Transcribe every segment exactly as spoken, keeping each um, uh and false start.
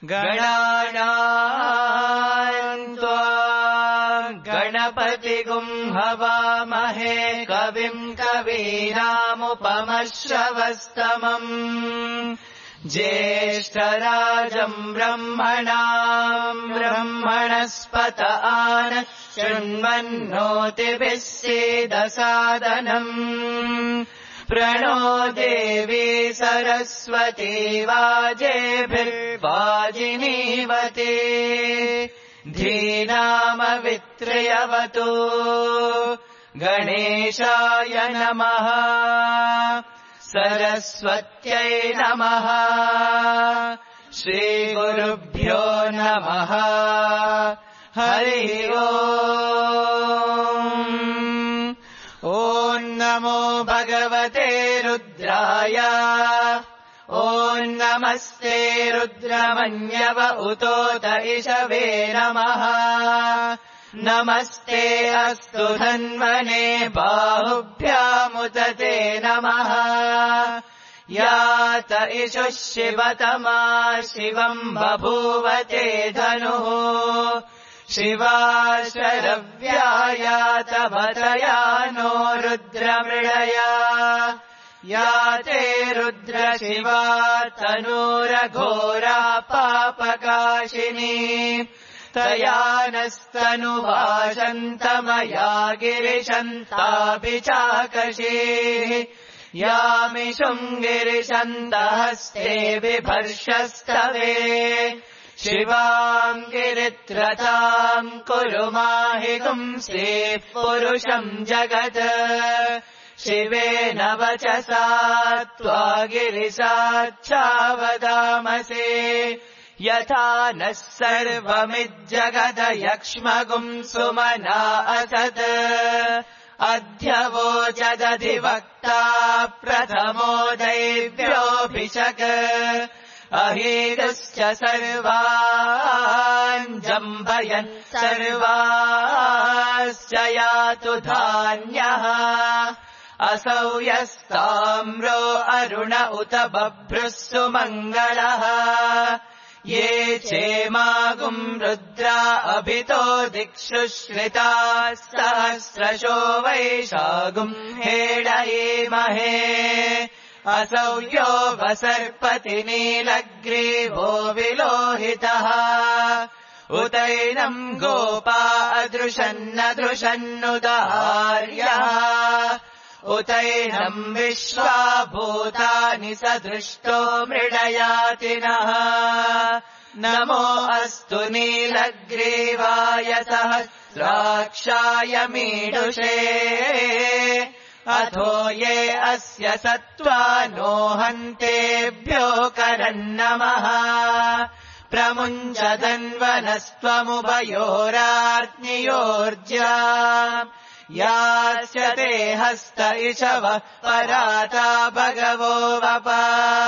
गणानाम् त्वा गणपतिगुं हवामहे कविम् कवीनामुपमश्रवस्तमम् ज्येष्ठराजम् ब्रह्मणाम् ब्रह्मणस्पत आन शृण्वन्नोतिभिः सीदसादनम् प्रणो देवी सरस्वती वाजेभिर्वाजिनीवती धीनामवित्रयवतु गणेशाय नमः सरस्वत्यै नमः श्रीगुरुभ्यो नमः हरि ओम् ॐ नमो भगवते रुद्राय ॐ नमस्ते रुद्रमन्यव उतोत इषवे नमः नमस्ते अस्तु धन्वने बाहुभ्यामुदते नमः यात इषुः शिवतमा शिवम् बभूवते धनुः शिवा शरव्यायात भतया नो रुद्रमृळया याते रुद्र शिवा तनूरघोरा पापकाशिनी तया नस्तनुवाशन्तमया गिरिशन्तापि चाकशीः यामिषुम् गिरिशन्तहस्ते बिभर्षस्तवे शिवाम् गिरित्रताम् कुरु माहिगुंसेः पुरुषम् जगत् शिवेन वचसा त्वा गिरिसाच्छावदामसे यथा नः सर्वमिज्जगदयक्ष्मगुम् सुमना असत् अद्य वोचदधिवक्ता प्रथमो दैव्योऽभिषक् अहेतुश्च सर्वान् जम्बयन् सर्वाश्च यातु धान्यः असौ यस्ताम्रो अरुण उत बभ्रुः सुमङ्गलः ये चेमागुम् रुद्रा अभितो दिक्षु श्रिताः सहस्रशो वैशागुम् हेडयेमहे असौ यो वसर्पति नीलग्रीवो विलोहितः उतैनम् गोपा अदृशन्नदृशन्नुदार्यः उतैनम् विश्वा भूतानि सदृष्टो मृडयातिनः नमो अस्तु नीलग्रीवाय सहस्राक्षाय मीडुषे अथो ये अस्य सत्त्वानो हन्तेभ्यो करन्नमः प्रमुञ्चदन्वनस्त्वमुभयोरार्त्नियोर्जा यास्यते हस्त इषवः पराता भगवो वपा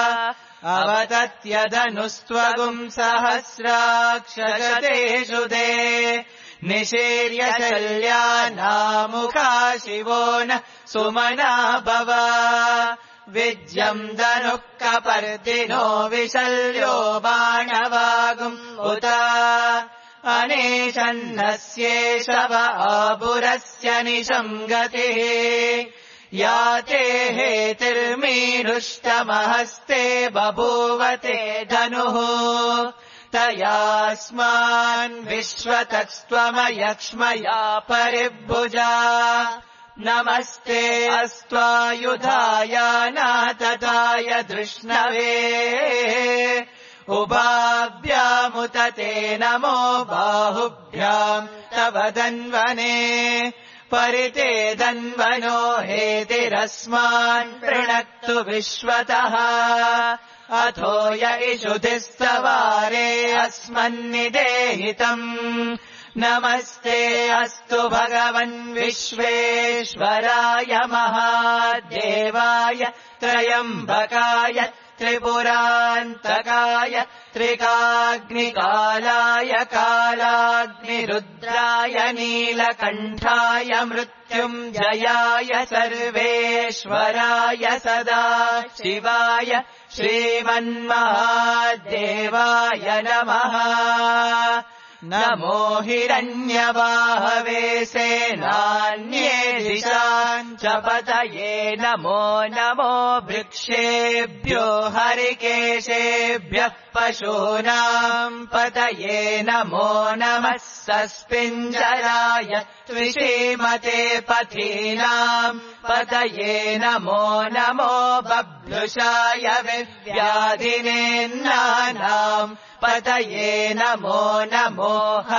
अवतत्यधनुस्त्वगुम् सहस्राक्षगतेषु ते निशीर्य शल्यानामुखा शिवो न सुमना भव विज्यम् धनुः कपर्दिनो विशल्यो बाणवागुम् उत अनेशन्नस्येषव आपुरस्य निशम् गतिः याते हेतिर्मीरुष्टमहस्ते बभूवते धनुः तयास्मान् विश्वतस्त्वमयक्ष्मया परिभुजा नमस्ते अस्त्वायुधाय नातताय धृष्णवे उभाभ्यामुतते नमो बाहुभ्याम् तव धन्वने परिते धन्वनो हेतिरस्मान् पृणक्तु विश्वतः अथो य इषुधिस्तवारे अस्मन्निदेहितम् नमस्ते अस्तु भगवन् विश्वेश्वराय महादेवाय त्रयम्बकाय त्रिपुरान्तकाय त्रिकाग्निकालाय कालाग्निरुद्राय नीलकण्ठाय मृत्युञ्जयाय सर्वेश्वराय सदा शिवाय श्रीमन्महादेवाय नमः। नमो हिरण्यबाहवे सेनान्ये दिशाम् च पतये नमो नमो वृक्षेभ्यो हरिकेशेभ्यः पशूनाम् पतये नमो नमः सस्पिञ्जराय त्विषीमते पथीनाम् पतये नमो नमो बभ्रुषाय विव्याधिनेन्नानाम् पतये नमो नमो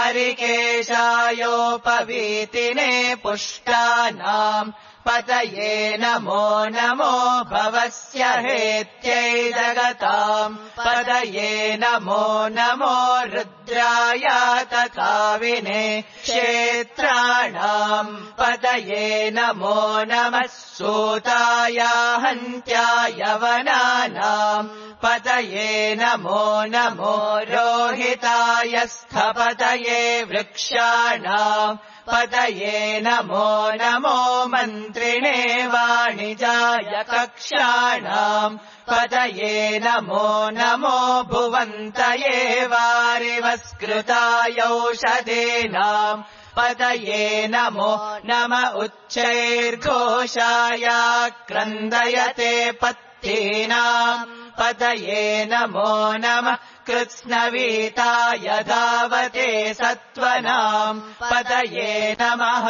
हरिकेशायोपवीतिने पुष्टानाम् पतये नमो नमो भवस्य हेत्यै जगताम् पतये नमो नमो रुद्राय तथाविने क्षेत्राणाम् पतये नमो नमः सूताय हन्त्याय वनानाम् पतये नमो नमो रोहिताय स्थपतये वृक्षाणाम् पतये नमो नमो मन्त्रिणे वाणिजाय कक्षाणाम् पतये नमो नमो भुवन्तये वारिवस्कृताय औषधीनाम् पतये नमो नम उच्चैर्घोषाय क्रन्दयते पत्तीनाम् पतये नमो नमः कृत्स्नवीताय धावते सत्त्वनाम् पतये नमः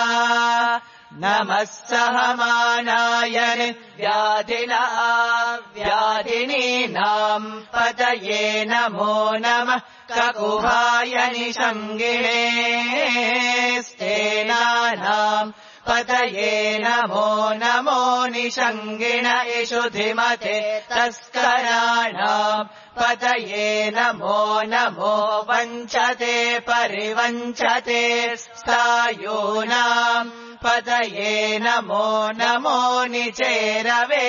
नमः सहमानाय व्याधिना व्याधिनीनाम् पतये नमो नमः ककुभाय निषङ्गिणे स्तेनानाम् पतये नमो नमो निषङ्गिण इषुधिमते तस्कराणाम् पतये नमो नमो वञ्चते परिवञ्चते स्थायूनाम् पतये नमो नमो निचेरवे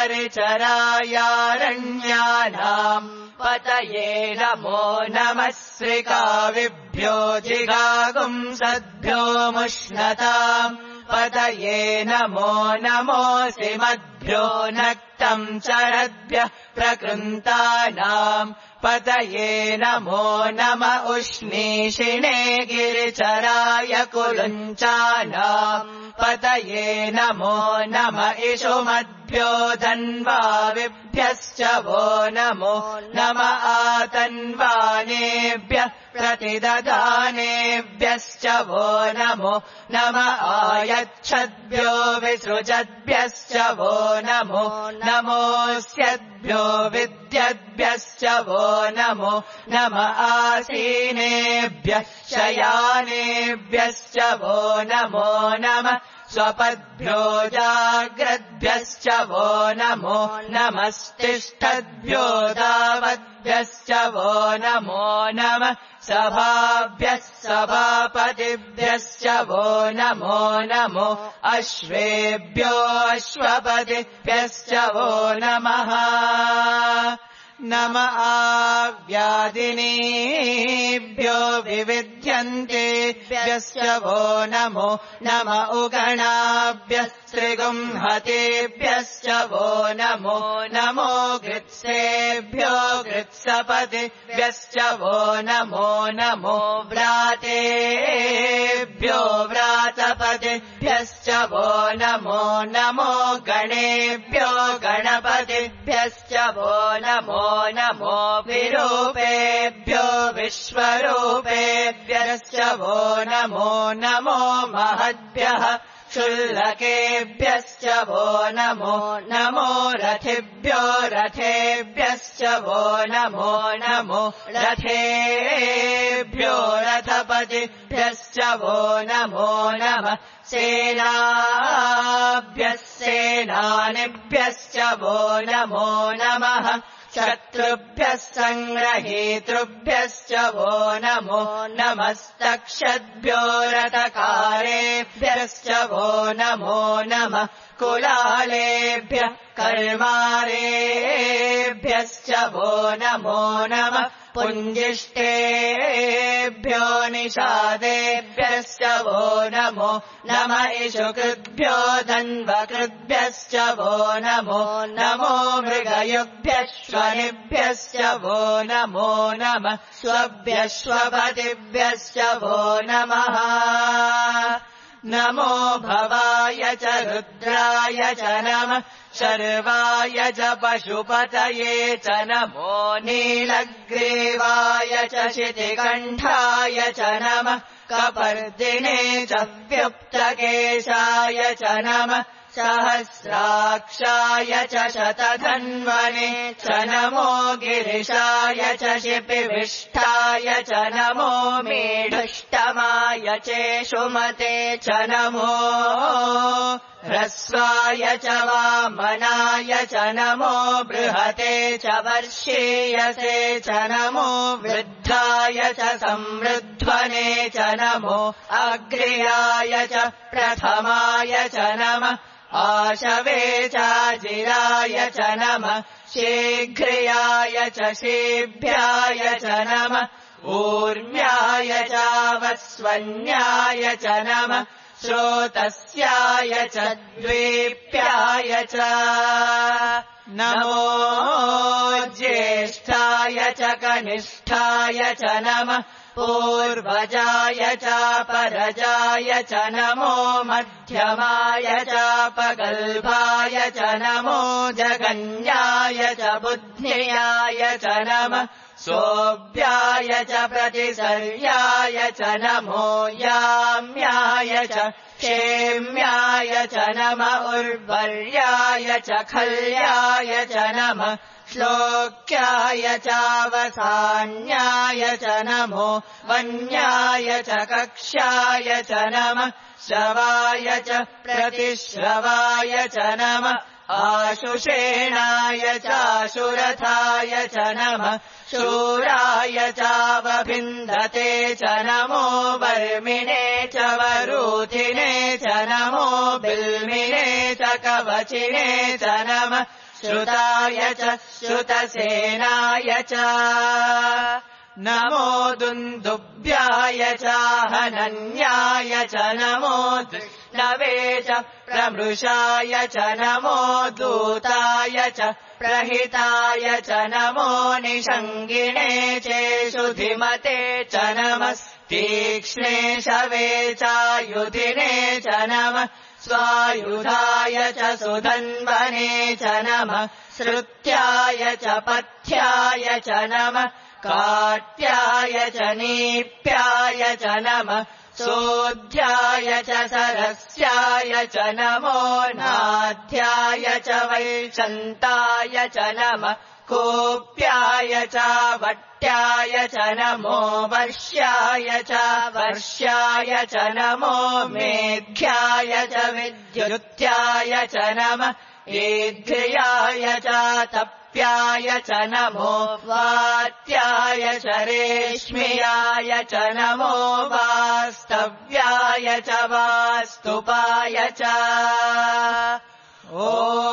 परिचरायारण्यानाम् पतये नमो नमः श्रिकाविभ्यो जिगागुंसद्भ्यो मुष्णताम् पतये नमो नमोऽसि मद्भ्यो नक्तम् चरद्भ्यः प्रकृन्तानाम् पतये नमो नम उष्णीषिणे गिरिचराय कुलुञ्चानाम् पतये नमो नम इषुमद्भ्यो धन्वाविभ्यश्च वो नमो नम आतन्वानेभ्यः प्रतिददानेभ्यश्च वो नमो नम आयच्छद्भ्यो विसृजद्भ्यश्च वो नमो नमोऽस्यद्भ्यो विद्यद्भ्यश्च वो नमो नम आसीनेभ्यः शयानेभ्यश्च वो नमो नमः स्वपद्भ्यो जाग्रद्भ्यश्च वो नमो नमस्तिष्ठद्भ्यो दावद्भ्यश्च वो नमो नमः सभाभ्यः सभापतिभ्यश्च वो नमो नमो अश्वेभ्यो अश्वपतिभ्यश्च वो नमः नम आव्याधिनीभ्यो विविध्यन्तेभ्यश्च वो नमो नम उगणाभ्यः त्रिगुंहतेभ्यश्च वो नमो नमो गृत्सेभ्यो गृत्सपतिभ्यश्च वो नमो नमो व्रातेभ्यो व्रातपतिभ्यश्च वो नमो नमो गणेभ्यो गणपतिभ्यश्च वो नमो नमो विरूपेभ्यो विश्वरूपेभ्यश्च वो नमो नमो महद्भ्यः क्षुल्लकेभ्यश्च वो नमो नमो रथिभ्यो रथेभ्यश्च वो नमो नमो रथेभ्यो रथपतिभ्यश्च वो नमो नमः सेनाभ्यः सेनानिभ्यश्च वो नमो नमः शत्रुभ्यः सङ्ग्रहीतृभ्यश्च वो नमो नमस्तक्षद्भ्यो रथकारेभ्यश्च वो नमो नमः कुलालेभ्यः कर्मारेभ्यश्च वो नमो नमः पुञ्जिष्टेभ्यो निषादेभ्यश्च वो नमो नम इषुकृद्भ्यो धन्वकृद्भ्यश्च वो नमो नमो मृगयुभ्यश्वनिभ्यश्च वो नमो नमः स्वभ्यश्वपतिभ्यश्च वो नमः नमो भवाय च रुद्राय च नमः शर्वाय च पशुपतये च नमो नीलग्रीवाय च शितिकण्ठाय च नमः कपर्दिने च व्युक्तकेशाय च नमः सहस्राक्षाय च शतधन्वने च नमो गिरिशाय च शिपिविष्टाय च नमो मेढुष्टमाय चेषुमते च नमो ह्रस्वाय च वामनाय च नमो बृहते च वर्षीयसे च नमो वृद्धाय च समृध्वने च नमो अग्र्याय च प्रथमाय च नमः आशवे चाजिराय च नमः शीघ्र्याय च शीभ्याय च नमः ऊर्म्याय चावस्वन्याय च नमः श्रोतस्याय च द्वीप्याय च नमो ज्येष्ठाय च कनिष्ठाय च नमः पूर्वजाय चापरजाय च नमो मध्यमाय चापगल्भाय च नमो जगन्याय च बुद्ध्याय च नमः सोऽभ्याय च प्रतिसर्याय च नमो याम्याय च क्षेम्याय च नमः उर्वर्याय च खल्याय च नमः श्लोक्याय चावसान्याय च नमो वन्याय च कक्ष्याय च नमः श्रवाय च प्रतिश्रवाय च नमः आशुषेणाय चाशुरथाय च नमः शूराय चावभिन्दते च नमो वर्मिणे च वरूथिने च नमो बिल्मिने च कवचिने च नमः श्रुताय च श्रुतसेनाय च नमो दुन्दुभ्याय चाहनन्याय च नमो नवे च प्रमृषाय च नमो दूताय च प्रहिताय च नमो निषङ्गिणे चेषुधिमते च नमः तीक्ष्णे शवे चायुधिने च नमः स्वायुधाय च सुधन्वने च नमः श्रुत्याय च पथ्याय च नमः काट्याय च नीप्याय च नमः सोऽध्याय च सरस्याय च नमो नाध्याय च वैशन्ताय च नमः कोप्याय च वट्याय च नमो वर्ष्याय च वर्ष्याय च नमो मेघ्याय च विद्युत्याय च नमः ईघ्र्याय च तप्याय च नमो वात्याय च रेश्म्याय च नमो वास्तव्याय च वास्तुपाय च ॐ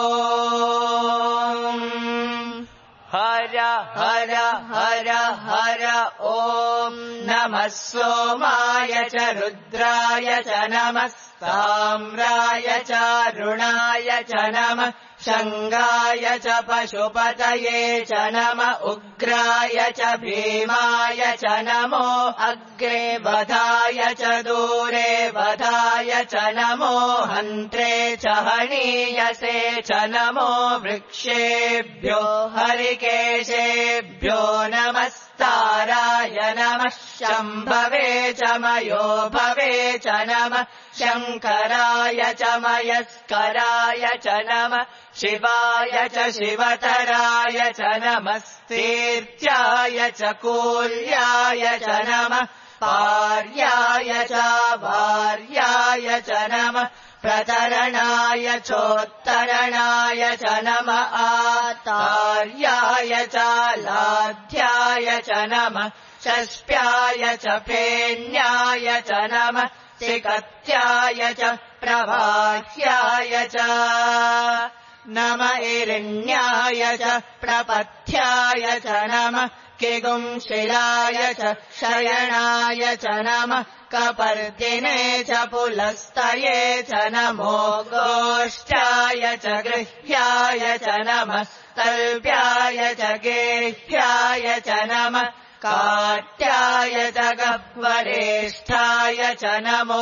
हर हर हर हर ॐ नमः सोमाय च रुद्राय च नमः ताम्राय च रुणाय च नमः शङ्गाय च पशुपतये च नमः उग्राय च भीमाय च नमो अग्रे वधाय च दूरे वधाय च नमो हन्त्रे च हनीयसे च नमो वृक्षेभ्यो हरिकेशेभ्यो नमस्ताराय नमः शम्भवे च मयो भवे च नमः शङ्कराय च मयस्कराय च नमः शिवाय च शिवतराय च नमस्तीर्त्याय च कूल्याय च नमः पार्याय च वार्याय च नमः प्रतरणाय चोत्तरणाय च नमः आतार्याय च लाध्याय च नमः षष्प्याय च फेन्याय च नमः सिकत्याय च प्रवाह्याय च नम इरिण्याय च प्रपथ्याय च नमः किगुंशिलाय च शयनाय च नमः कपर्दिने च पुलस्तये च नमो गोष्ठाय च गृह्याय च नमः तल्प्याय च गेह्याय च नमः काट्याय च गह्वरेष्ठाय च नमो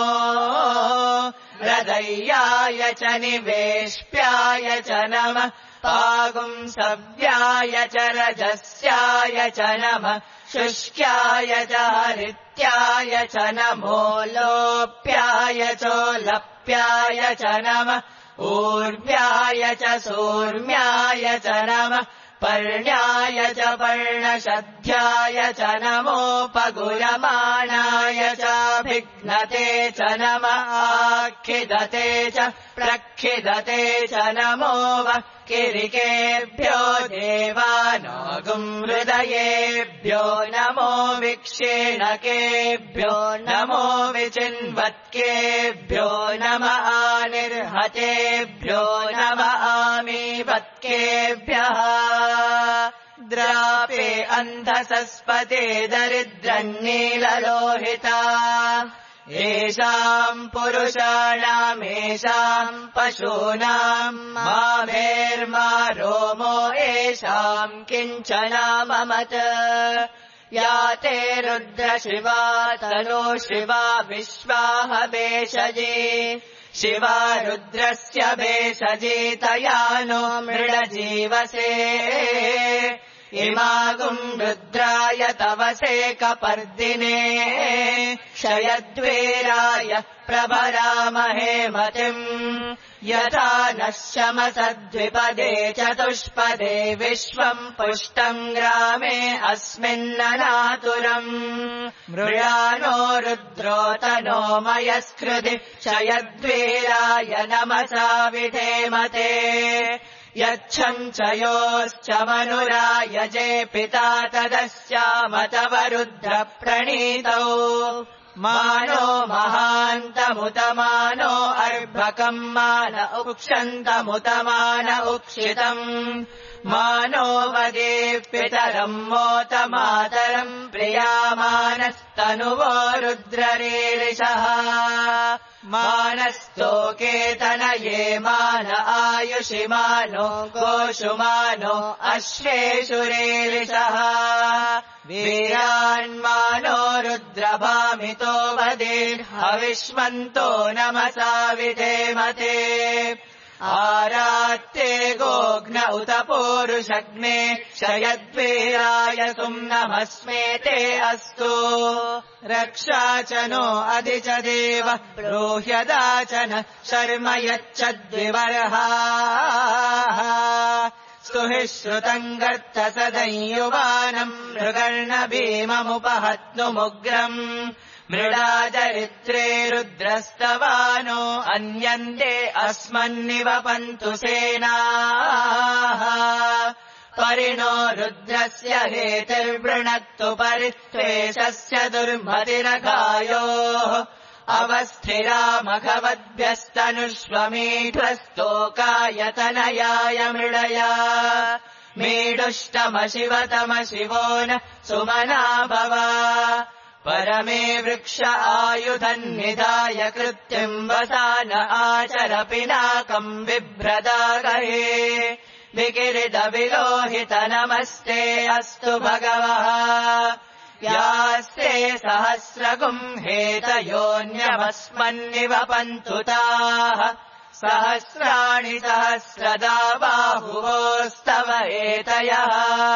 हृदयाय च निवेश्याय च नमः पागुंसव्याय च रजस्याय च नमः शुष्क्याय च हरित्याय च नमो लोप्याय चोलप्याय च नमः ऊर्व्याय च सूर्म्याय च नमः पर्ण्याय च पर्णशध्याय च नमोपगुलमानाय च भिघ्नते च नमः आखिदते च प्रक्षिदते च नमो वः किरिकेभ्यो देवानागुम् हृदयेभ्यो नमो विक्षेणकेभ्यो नमो विचिन्वत्केभ्यो नमः आनिर्हतेभ्यो नमः आमीवत्केभ्यः द्रापे अन्धसस्पते दरिद्रन्नीललोहिता येषाम् पुरुषाणामेषाम् पशूनाम् माभेर्मा रोमो येषाम् किञ्चनाममत या ते रुद्रशिवा तनो शिवा विश्वाह भेषजे शिवा रुद्रस्य भेषजे तया नो मृडजीवसे इमागुम् रुद्राय तवसे कपर्दिने क्षयद्वेराय प्रभरामहे मतिम् यथा नः शमसद्विपदे चतुष्पदे विश्वम् पुष्टम् ग्रामे अस्मिन्ननातुरम् मृळानो रुद्रोतनो मयस्कृति क्षयद्वेराय नमसा विधेमते यच्छम् च योश्च मनुरायजे पिता तदस्यामतवरुद्रप्रणीतौ मानो महान्तमुतमानो अर्भकम् मान उक्षन्तमुतमान उक्षितम् मानो वदे पितरम् मोतमातरम् प्रियामानस्तनुवो रुद्ररीरिषः मानस्तोकेतनये मान आयुषि मानो गोषुमानो अश्वेषु रेरिषः वीरान्मानो रुद्रभामितो वदेर्हविष्मन्तो नमसा विधेमते आरात्ते गोघ्न उत पूरुषग्ने क्षयद्वीराय सुम्नमस्मेते अस्तु रक्षा च नो अधि च देव ब्रूह्यदाचन शर्म यच्छद्विवर्हाः स्तुहि श्रुतम् गर्त सदयुवानम् मृगर्ण भीममुपहत्नुमुग्रम् मृडादरित्रे रुद्रस्तवानो अन्यन्ते अस्मन्निवपन्तु सेनाः परिणो रुद्रस्य हेतिर्वृणक्तु परित्वेषस्य दुर्मतिरघायोः अवस्थिरामघवद्भ्यस्तनुष्वमीढ्वस्तोकायतनयाय मृडया मीडुष्टमशिवतम शिवो न सुमना भव परमे वृक्ष आयुधन्निधाय कृत्तिम् वसान आचर पिनाकम् बिभ्रदागहे विकिरीटविलोहित नमस्ते अस्तु भगवः यास्ते सहस्रगुम् हेतयोऽन्यमस्मन्निवपन्तु ताः सहस्राणि सहस्रदा बाहुवोस्तव एतयः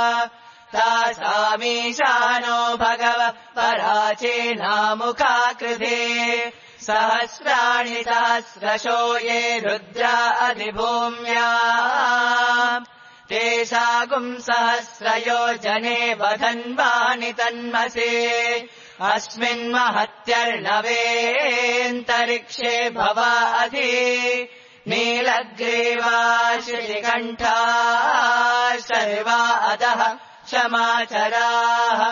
तासामीशानो भगव पराचेनामुखाकृते सहस्राणि सहस्रशो ये रुद्रा अधिभूम्या तेषागुम् सहस्रयोजने वधन्वानि तन्मसे अस्मिन्महत्यर्णवेऽन्तरिक्षे भवा अधि नीलग्रीवाश्रिकण्ठा सर्वा अधः क्षमाचराः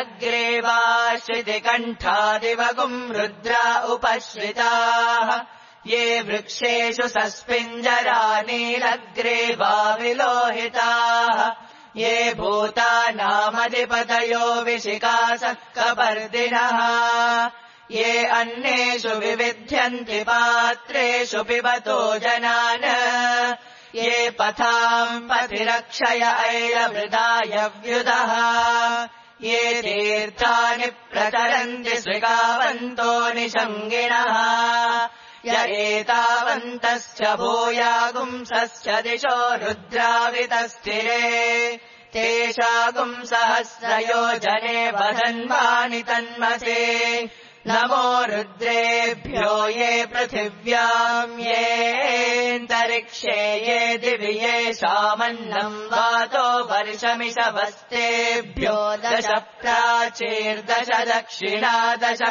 नीलग्रीवाश्रितिकण्ठादिवगुम् रुद्रा उपश्रिताः ये वृक्षेषु सस्पिञ्जरानीलग्रीवा विलोहिताः ये भूतानामधिपतयो विशिखासः कपर्दिनः ये अन्नेषु विविध्यन्ति पात्रेषु पिबतो जनान् ये पथाम् पथिरक्षय ऐलवृदाय व्युदः ये तीर्थानि प्रचरन्ति श्रिगावन्तो निषङ्गिणः य एतावन्तश्च भूयागुंसश्च दिशो रुद्रावितस्थिरे तेषागुम् सहस्रयोजने वधन्वानि तन्मसे नमो रुद्रेभ्यो ये पृथिव्याम् येऽन्तरिक्षे ये दिवि येषामन्नम् वातो वर्षमिषवस्तेभ्यो दश प्राचीर्दश दक्षिणा दश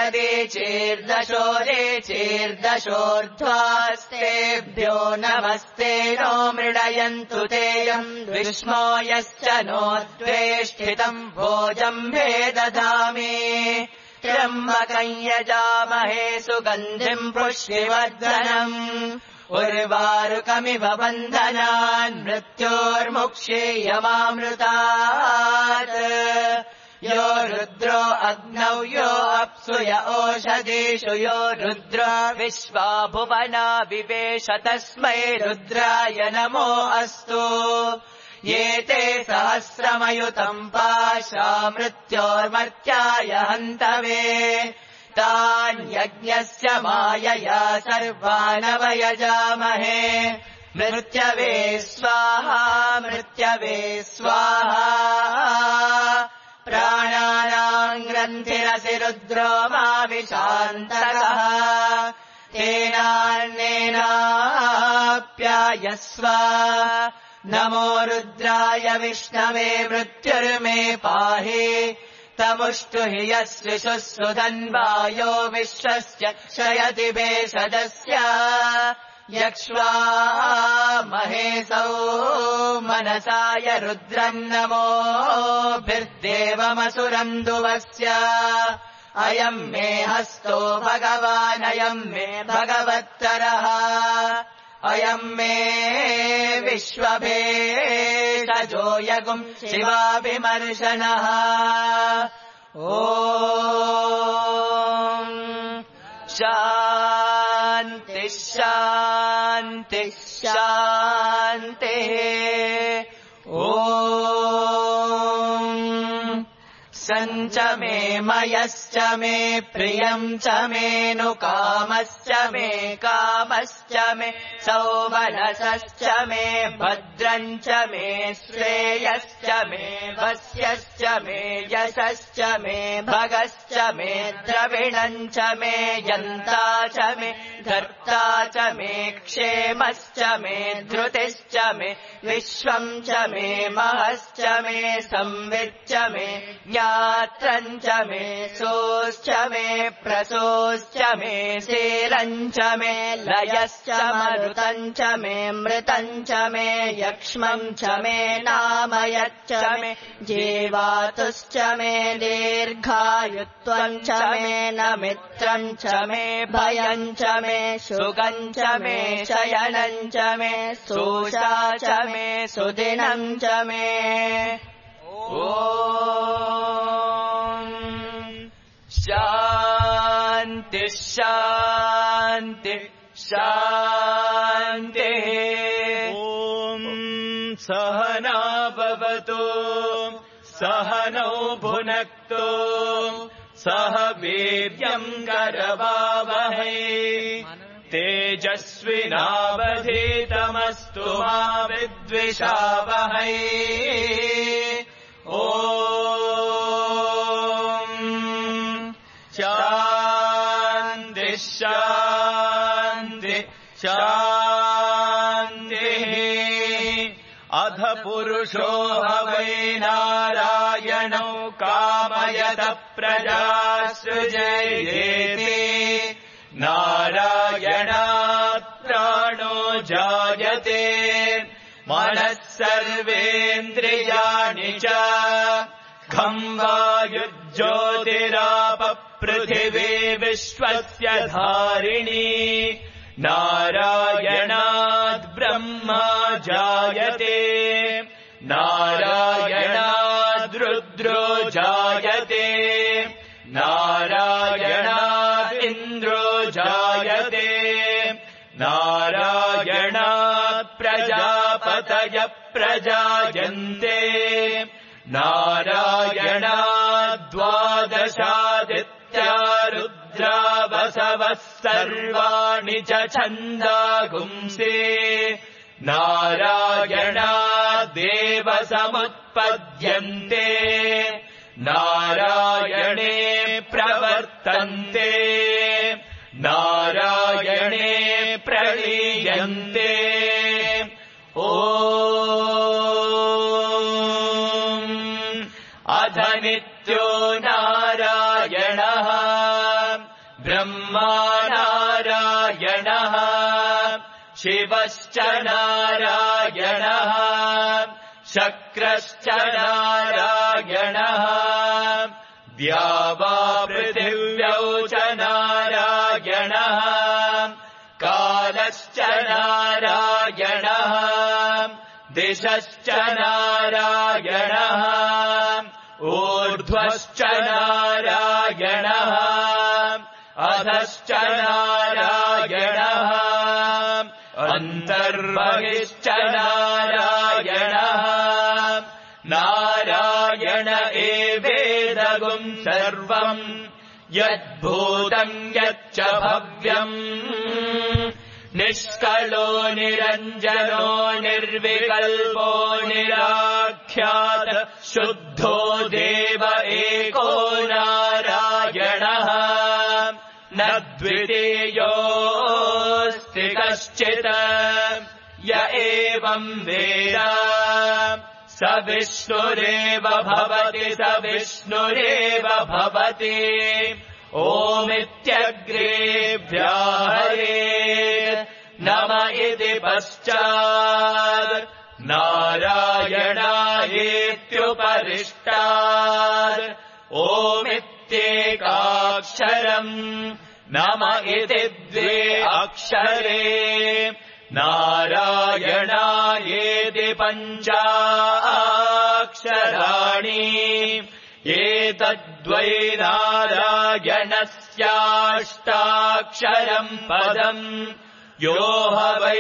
प्रदेचीर्दशोरेचीर्दशोर्ध्वास्तेभ्यो नमस्ते नो मृडयन्तु तेयम् विष्मो यश्च नो द्वेष्टितम् भोजम्भे ददामि त्र्यम्बकम् यजामहे सुगन्धिम् पुष्टिवर्धनम् उर्वारुकमिव बन्धनान् मृत्योर्मुक्षीयमामृतात् यो रुद्रो अग्नौ यो अप्सु य ओषधीषु यो रुद्रो विश्वा भुवना विवेश तस्मै रुद्राय नमो अस्तु ये ते सहस्रमयुतम् पाशा मृत्योर्मर्त्याय हन्तवे तान्यज्ञस्य मायया सर्वानवयजामहे मृत्यवे स्वाहा मृत्यवे स्वाहा प्राणानाम् ग्रन्थिरसि रुद्रो मा विशान्तकः तेनान्नेनाप्यायस्व नमो रुद्राय विष्णवे मृत्युर्मे पाहि तमुष्टु हि यस्विषुः सुधन्वायो विश्वस्य क्षयति भेषजस्य यक्ष्वा महेशौ मनसाय रुद्रम् नमोभिर्देवमसुरम् दुवस्य अयम् मे हस्तो भगवानयम् मे भगवत्तरः अयम् मे विश्वभेषजो यगुम् शिवाभिमर्शनः ॐ शान्तिः शान्तिः शान्तिः ॐ सञ्च मे मयश्च मे प्रियम् च मेऽनुकामश्च मे कामश्च मे सौमनसश्च मे भद्रम् च मे श्रेयश्च मे वस्यश्च मे यशश्च मे भगश्च मे द्रविणम् च मे यन्ता च मे धर्ता च मे क्षेमश्च मे धृतिश्च मे विश्वम् च मे महश्च मे संविच्च मे ज्ञात्रम् च मे सोश्च मे प्रसोश्च मे शीलम् च मे लयश्च मरुतम् च मे मृतम् च मे यक्ष्मम् च मे नामयच्च मे जीवातुश्च मे दीर्घायुत्वम् च मे नमित्रम् च मे भयम् च मे सुगम् च मे शयनम् च मे सोषा च मे सुदिनम् च मे ॐ शान्तिः शान्तिः शान्तिः ॐ सहना भवतु सहनौ भुनक्तु सह वीर्यम् करवावहै तेजस्विनावधीतमस्तु मा विद्विषावहै ॐ शान्तिः शान्तिः शान्तिः अध पुरुषो ह वै नारायणौ कामयतः प्रजासृजेति नारायणात् प्राणो जायते मनः सर्वेन्द्रियाणि च खं वायुज्योतिरापः पृथिवी विश्वस्य धारिणी नारायणाद् ब्रह्मा जायते नारायणाद् रुद्रो जायते नारायणाद् इन्द्रो जायते नारायणात् प्रजापतयः प्रजायन्ते नारायणाद् द्वादशादित्या रुद्रा वसवः सर्वाणि च छन्दागुंसे नारायणादेव समुत्पद्यन्ते नारायणे प्रवर्तन्ते नारायणे प्रलीयन्ते ॐ अथ नित्यो नारायणः ब्रह्मा नारायणः शिवश्च नारायणः शक्रश्च नारायणः द्यावा पृथिव्यौ च नारायणः कालश्च नारायणः दिशश्च नारायणः ऊर्ध्वश्च नारायणः अधश्च नारायणः अन्तर्बहिश्च नारायणः नारायण एवेदगुम् सर्वम् यद्भूतम् यच्च भव्यम् निष्कलो निरञ्जनो निर्विकल्पो निराख्यात शुद्धो देव एको नारायणः न द्वितीयोऽस्ति कश्चित् य एवम् वेद स विष्णुरेव भवति स विष्णुरेव भवति ओमित्यग्रे व्याहरे नम इति पश्चात् नारायणायेत्युपरिष्टात् ओमित्येकाक्षरम् नम इति द्वे अक्षरे नारायणायेति पञ्चाक्षराणि एतद्वै नारायणस्याष्टाक्षरम् पदम् यो ह वै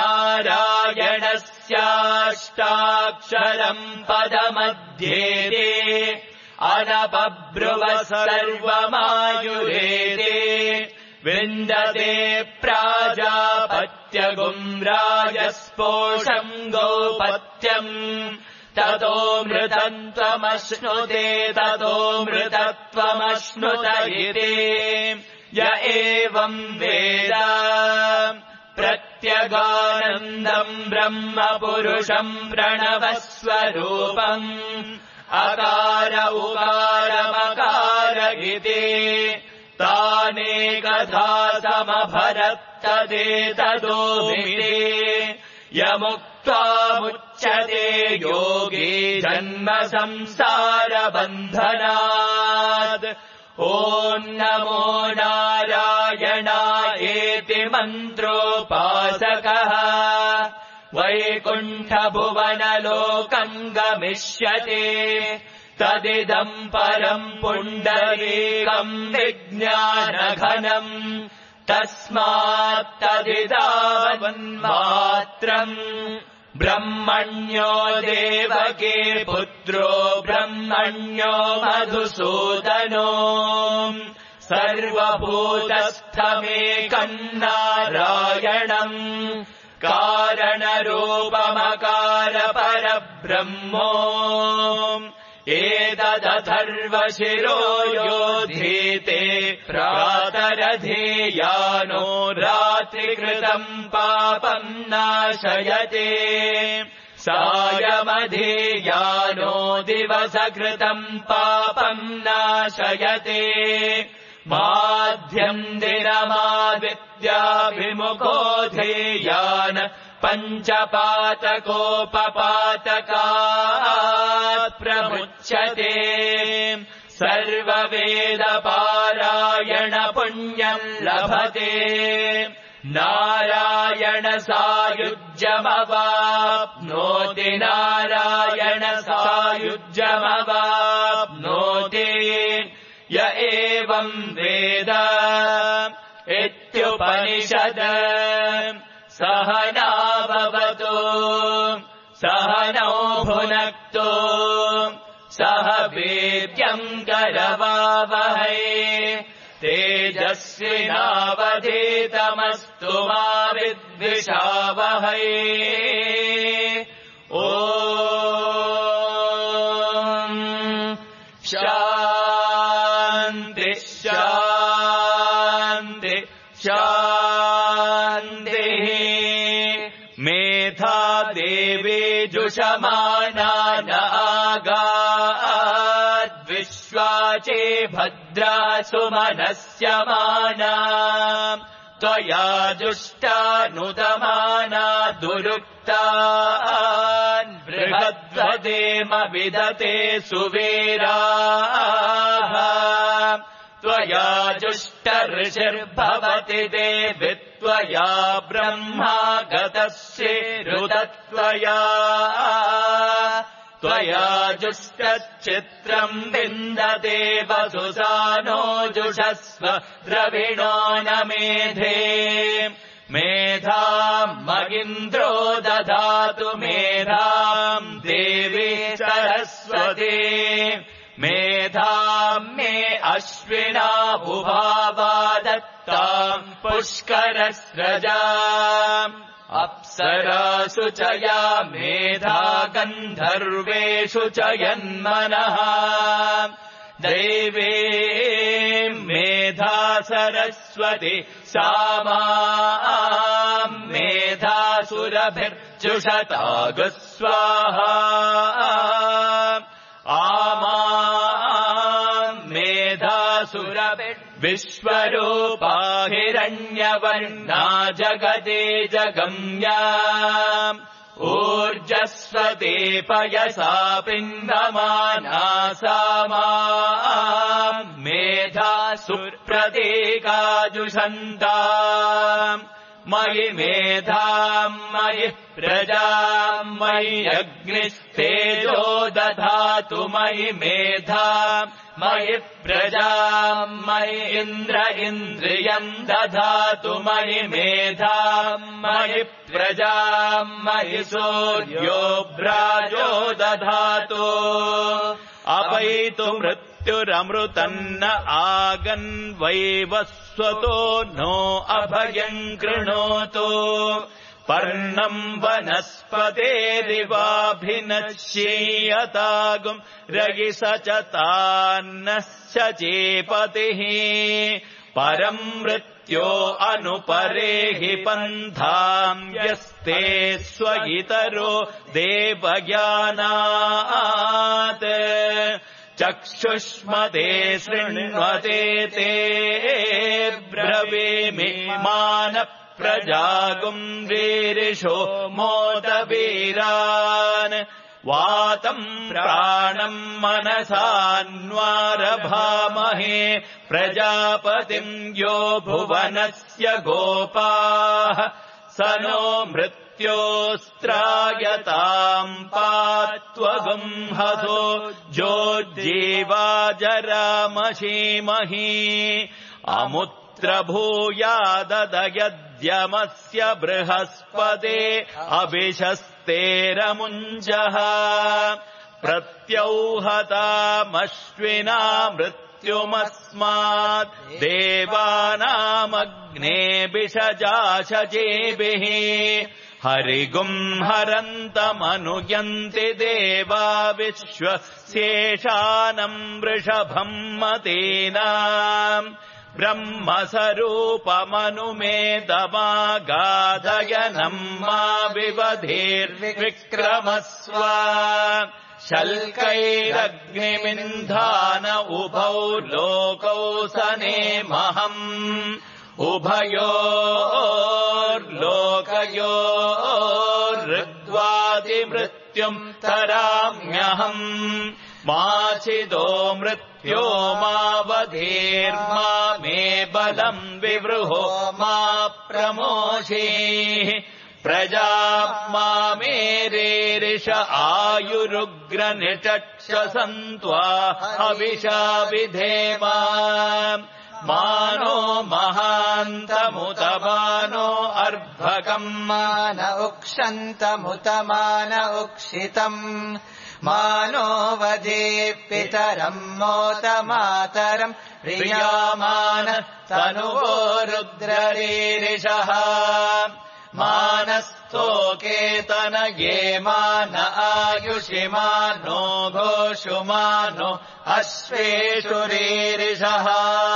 नारायणस्याष्टाक्षरम् पदमध्येते अनपब्रुवः सर्वमायुरेते विन्दते प्राजापत्यगुम् राजस्पोषम् गोपत्यम् ततो मृतम् त्वमश्नुते ततो मृतत्वमश्नुत इति य एवम् वेद प्रत्यगानन्दम् ब्रह्म पुरुषम् प्रणवस्वरूपम् अकार उकारमकार इति तानेकधा समभरत्तदेतदोमिति यमुक्त्वामुच्यते योगी जन्म संसारबन्धनात् ॐ नमो नारायणायेति मन्त्रोपासकः वैकुण्ठभुवनलोकम् गमिष्यति तदिदम् परम् पुण्डरीकम् विज्ञानघनम् तस्मात् तदिदावन्मात्रम् ब्रह्मण्यो देवके पुत्रो ब्रह्मण्यो मधुसूदनो सर्वभूतस्थमेकम् नारायणम् कारणरूपमकार परब्रह्मो एतदथर्वशिरो योधीते प्रातरधीयानो रात्रिकृतम् पापम् नाशयते सायमधीयानो दिवसकृतम् पापम् नाशयते माध्यम् दिनमादित्याभिमुखो धेयान पञ्चपातकोपपातकात् प्रमुच्यते सर्ववेदपारायण पुण्यम् लभते नारायण सायुज्यमवाप्नोति नारायण सायुज्यमवाप्नोति य एवं वेद इत्युपनिषद सहना भवतु सहनौ भुनक्तु सह वीर्यम् करवावहै तेजस्विनावधीतमस्तु मा विद्विषावहै ॐ शान्ति शान्ति शान्तिः मेधा देवी जुषमाना न आगाद्विश्वाचे भद्रा सुमनस्यमाना त्वया जुष्टानुदमाना दुरुक्तान् बृहद्वदेम विदते सुवीराः त्वया जुष्टऋषिर्भवति देवि त्वया ब्रह्मा गतश्रीरुतत्वया त्वया जुष्टच्चित्रम् विन्दते वसुसानो जुषस्व द्रविणो न मेधे मेधाम् मगिन्द्रो दधातु मेधाम् देवी सरस्वती मेधाम् मे अश्विना उभावा दत्ताम् पुष्करस्रजाम् अप्सरासु च या मेधा गन्धर्वेषु च यन्मनः दैवे मेधा सरस्वती सा माम् मेधासुरभिर्जुषतागु स्वाहा आमाम् मेधासुरभिर्विश्वरूपा हिरण्यवर्णा जगते जगम्या ऊर्जस्वती पयसा पिङ्गमाना सा माम् मेधासुप्रतीकाजुषन्ता मयि मेधाम् मयि प्रजाम् मयि अग्निस्तेजो दधातु मयि मेधाम् मयि प्रजाम् मयि इन्द्र इन्द्रियम् दधातु मयि मेधाम् मयि प्रजाम् मयि सूर्यो भ्राजो दधातु अपैतु मृत्युरमृतन्न आगन्वैवस्वतो नो अभयम् कृणोतु पर्णम् वनस्पतेरिवाभिनश्येयतागुम् रयिस च तान्नश्च चेपतिः परम् मृत्यो अनुपरेहि पन्थाम् यस्ते स्वइतरो देवज्ञानात् चक्षुष्मते शृण्वते ते ब्रवीमि मानः प्रजागुम् वीरिषो मोदवीरान् वातम् प्राणम् मनसान्वारभामहे प्रजापतिम् यो भुवनस्य गोपाः स नो मृत्योस्त्रायताम् पात्वगुम् हसो जोज्जीवाजरामशीमहि अमुत्र भूयाददयद्यमस्य बृहस्पते अभिशस्तेरमुञ्जः प्रत्यौहतामश्विना मृत्युमस्मात् देवानामग्ने विषजाशजेभिः हरिगुम् हरन्तमनुयन्ति देवा विश्वस्येषानम् वृषभम् मतीनाम् ब्रह्मस्वरूपमनुमेदमागाधयनम् मा विवधेर्विक्रमस्व शल्कैरग्निमिन्धान उभौ लोकौ सनेमहम् उभयोर्लोकयोर्ऋग्वादिमृत्युम् तराम्यहम् माचिदो मृत्यो मावधेर्मा मे बलम् विवृहो मा प्रमोषीः प्रजाप्मामेरेरिष आयुरुग्रनिचक्षसन्त्वा हविषा विधेम मानो महान्तमुत मानो अर्भकम् मान उक्षन्तमुत मान उक्षितम् मानो वधे पितरम् मोत मातरम् प्रियामान तनुवो रुद्ररीरिषः मानस्तोकेतनये मान आयुषि मानो घोषु मानो अश्वेषु रीरिषः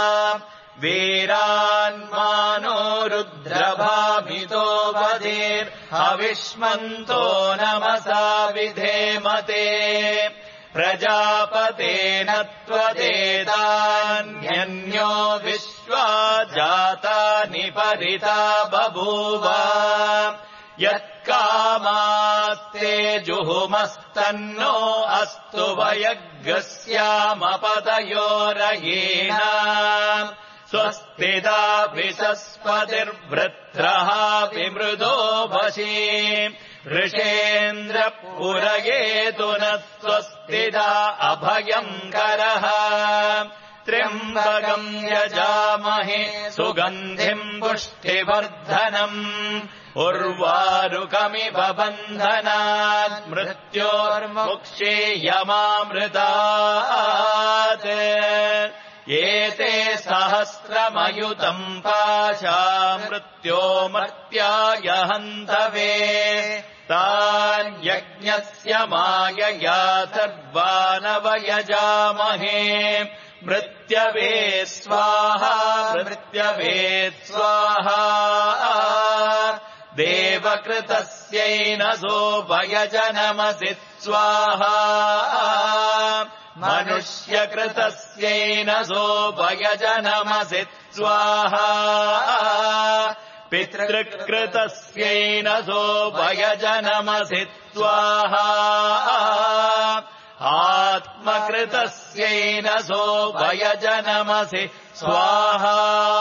वीरान्मानो रुद्रभामितो वधेर्हविष्मन्तो नमसा विधेमते प्रजापतेन त्वदेतान्यन्यो विश्वा जातानि परिता बभूव यत्कामास्ते जुहुमस्तन्नो अस्तु वयग्स्यामपतयोरयेण स्वस्तिदा विसस्पतिर्वृत्रः विमृदो वशी ऋषेन्द्रपुरयेतु न स्वस्तिदा अभयम् करः त्र्यम्बकम् यजामहे सुगन्धिम् पुष्टिवर्धनम् उर्वारुकमिव बन्धनात् मृत्योर्मुक्षीयमामृतात् एते सहस्रमयुतम् पाशा मृत्यो मर्त्याय हन्तवे तान् यज्ञस्य मायया सर्वानवयजामहे मृत्यवे स्वाहा मृत्यवे स्वाहा देवकृतस्यैनसो वयजनमसि स्वाहा मनुष्यकृतस्यैनसो वयजनमसि स्वाहा पितृकृतस्यैनसो वयजनमसि स्वाहा आत्मकृतस्यैनसो वयजनमसि स्वाहा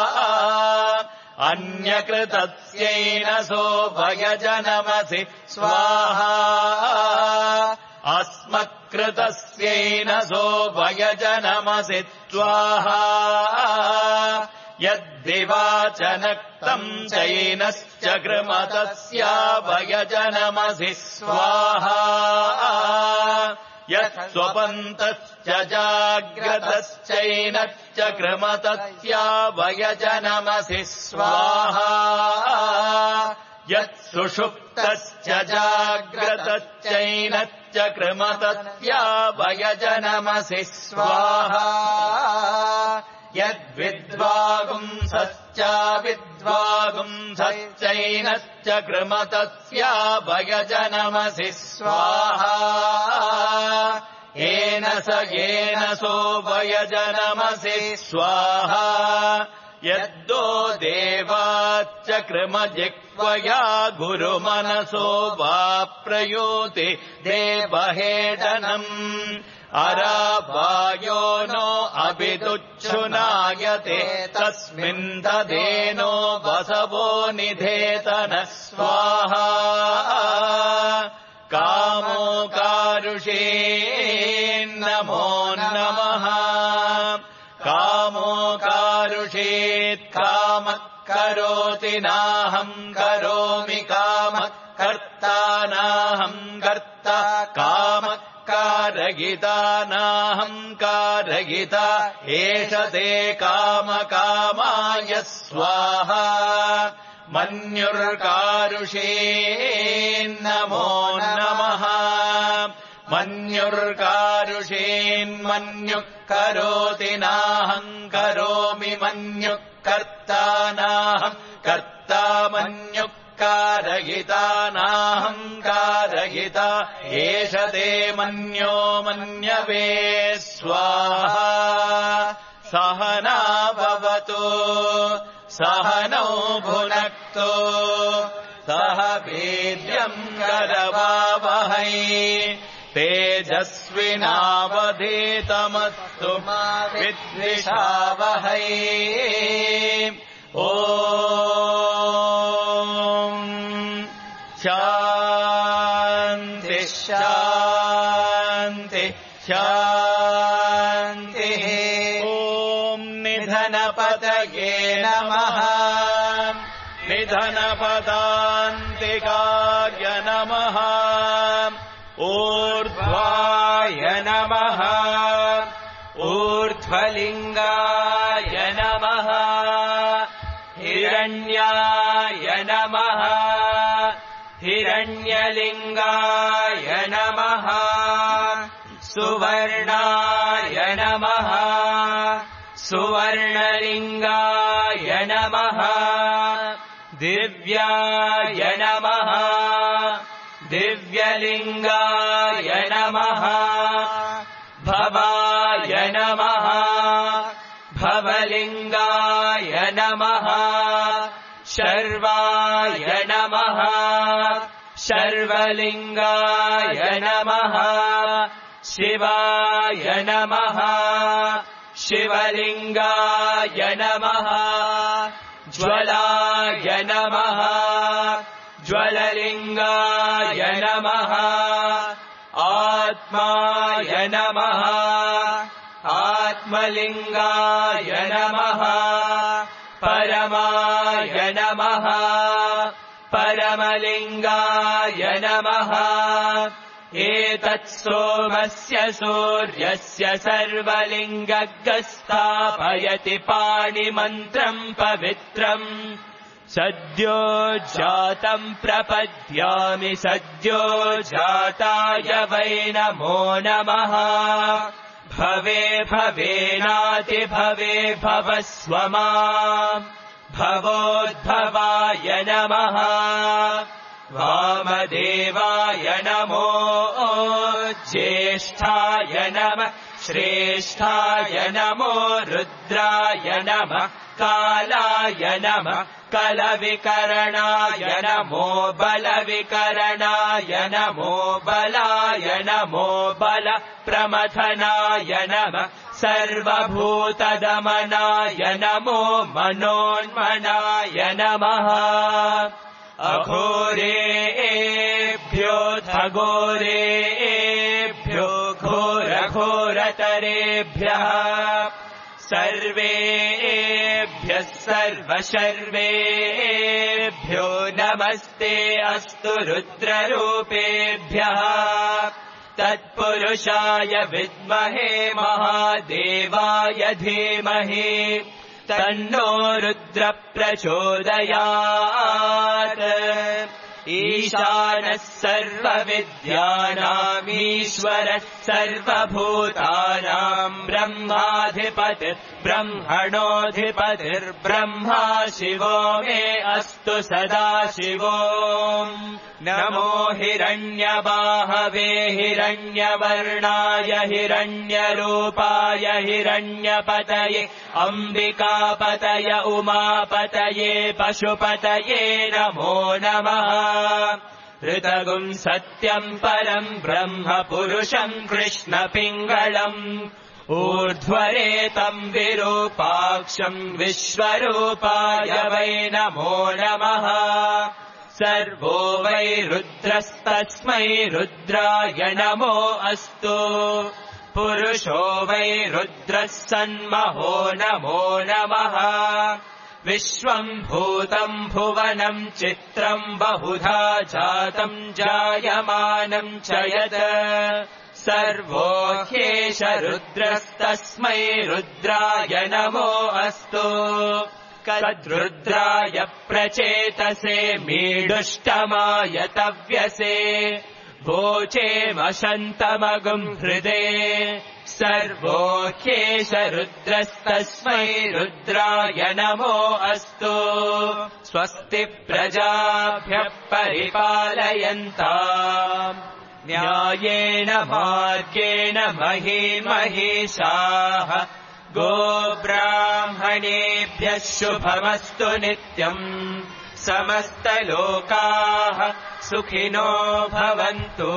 अन्यकृतस्यैनसो वयजनमसि स्वाहा अस्मत्कृतस्यैनसो वयजनमसि स्वाहा यद्दिवाचनक्तम् चैनश्च कृमतस्या वयजनमसि स्वाहा यत्स्वपन्तश्च जाग्रतश्चैनश्च कृमतस्या वयजनमसि स्वाहा यत्सुषुप्तश्च जाग्रतश्चैनश्च कृमतस्या वयजनमसि स्वाहा यद्विद्वागुंसश्च विद्वागुंसश्चैनश्च कृमतस्या वयजनमसि स्वाहा येन स येन सो वयजनमसि स्वाहा यद्दो देवाच्च कृमजिह्वया गुरुमनसो वा प्रयूति देवहेडनम् अरावायो नो अभिदुच्छुनायते तस्मिन् तदेनो वसवो निधेतन स्वाहा कामो कारुषेन्नमो नमः कामो कारुषेत् कामः करोति नाहम् करोमि कामः कर्ता नाहम् कर्ता कामः कारयिता नाहम् कारयिता एष ते कामकामाय स्वाहा मन्युर्कारुषेन्नमो नमः मन्युर्कारुषेन्मन्युः करोति नाहम् करोमि मन्युः कर्ता नाहम् कर्ता मन्युः कारयिता नाहम् कारयिता एष ते मन्यो मन्यवे स्वाहा सहना भवतु सहनौ भुनक्तु सह वीर्यम् करवावहै तेजस्विनावधीतमस्तु मा विद्विषावहै। ओ शान्ति शान्ति शान्तिः। ॐ निधनपतये नमः। निधनपदान्तिकाय नमः। ऊर्ध्वाय नमः। ऊर्ध्वलिङ्गाय नमः। हिरण्याय नमः। हिरण्यलिङ्गाय नमः। सुवर्णाय नमः। सुवर्णलिङ्गाय नमः। दिव्याय नमः। दिव्यलिङ्गाय नमः। भवाय नमः। भवलिङ्गाय नमः। शर्वाय नमः। शर्वलिङ्गाय नमः। शिवाय नमः। शिवलिङ्गाय नमः। ज्वलाय नमः। ज्वललिङ्गाय नमः। आत्माय नमः। आत्मलिङ्गाय नमः। परमाय नमः। परमलिङ्गाय नमः। एतत् सोमस्य सूर्यस्य सर्वलिङ्गगस्थापयति पाणिमन्त्रम् पवित्रम्। सद्यो जातम् प्रपद्यामि सद्यो जाताय वै नमो नमः। भवे भवेनाति भवे भवस्व माम्। भवोद्भवाय नमः। वामदेवाय नमो। ज्येष्ठाय नमः। श्रेष्ठाय नमो। रुद्राय नमः। कालाय नमः। कलविकरणाय नमो। बलविकरणाय नमो। बलाय नमो। बल प्रमथनाय नमः। सर्वभूतदमनाय नमो। मनोन्मनाय नमः। अघोरेभ्योऽथ घोरेभ्यो घोरघोरतरेभ्यः सर्वेभ्यः सर्वशर्वेभ्यो नमस्ते अस्तु रुद्ररूपेभ्यः। तत्पुरुषाय विद्महे महादेवाय धीमहि तन्नो रुद्र प्रचोदयात्। ईशानः सर्वविद्यानामीश्वरः सर्वभूतानाम् ब्रह्माधिपतिः ब्रह्मणोऽधिपतिर्ब्रह्मा शिवो मे अस्तु सदा शिवो। नमो हिरण्यबाहवे हिरण्यवर्णाय हिरण्यरूपाय हिरण्यपतये अम्बिकापतय उमापतये पशुपतये नमो नमः। ऋतगुम् सत्यम् परम् ब्रह्म पुरुषम् कृष्णपिङ्गलम् ऊर्ध्वरेतम् विरूपाक्षम् विश्वरूपाय वै नमो नमः। सर्वो वै रुद्रस्तस्मै रुद्राय नमो अस्तु। पुरुषो वै रुद्रः सन्महो नमो नमः। विश्वम् भूतम् भुवनम् चित्रम् बहुधा जातम् जायमानम् च यत् सर्वो ह्येष रुद्रस्तस्मै रुद्राय नमो अस्तु। कद्रुद्राय प्रचेतसे मीडुष्टमाय तव्यसे भोचे वशन्तमगुम् हृदे सर्वो ह्येष रुद्रस्तस्मै रुद्राय नमो अस्तु। स्वस्ति प्रजाभ्यः परिपालयन्ताम् न्यायेन मार्गेण महीमहीषाः गोब्राह्मणेभ्यः शुभमस्तु नित्यम्। समस्तलोकाः सुखिनो भवन्तु।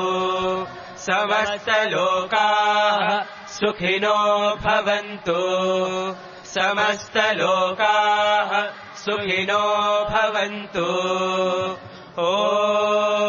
समस्तलोकाः सुखिनो भवन्तु। समस्तलोकाः सुखिनो भवन्तु। ॐ